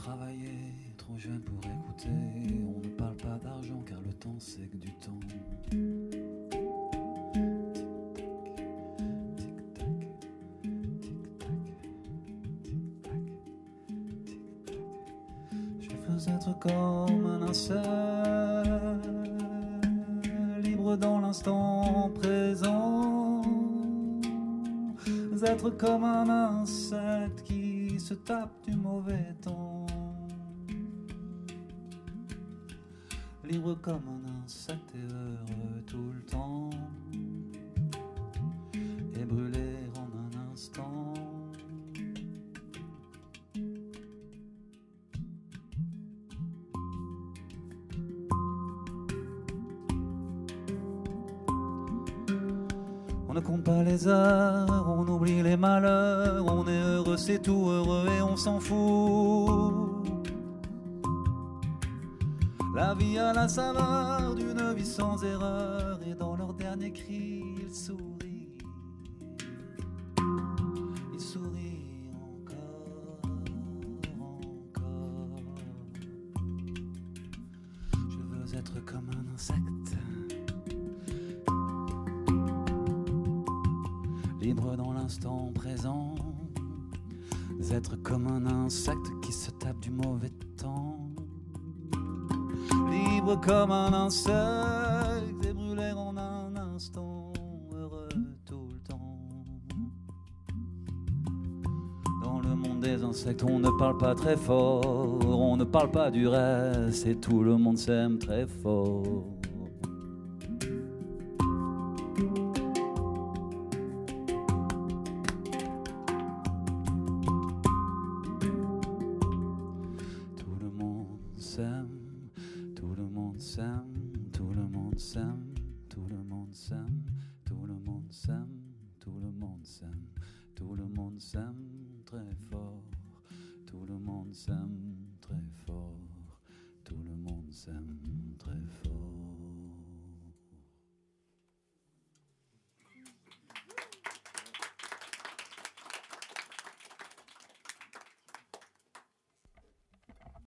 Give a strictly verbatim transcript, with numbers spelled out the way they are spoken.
travailler, trop jeune pour écouter. On ne parle pas d'argent car le temps c'est que du temps. Je veux être comme un insecte, libre dans l'instant présent. Être comme un insecte qui se tape du mauvais temps. Libre comme un insecte et heureux tout le temps. Et brûler en un instant. On ne compte pas les heures, on oublie les malheurs, on est heureux, c'est tout, heureux et on s'en fout. La vie a la saveur d'une vie sans erreur, et dans leur dernier cri, ils sourient. Ils sourient encore, encore. Je veux être comme un insecte, libre dans l'instant présent, être comme un insecte qui se tape du mauvais temps. Libre comme un insecte et brûler en un instant, heureux tout le temps. Dans le monde des insectes, on ne parle pas très fort, on ne parle pas du reste et tout le monde s'aime très fort. Tout le monde s'aime, tout le monde s'aime, tout le monde s'aime, tout le monde s'aime, tout le monde s'aime, tout le monde s'aime très fort, tout le monde s'aime très fort, tout le monde s'aime très fort.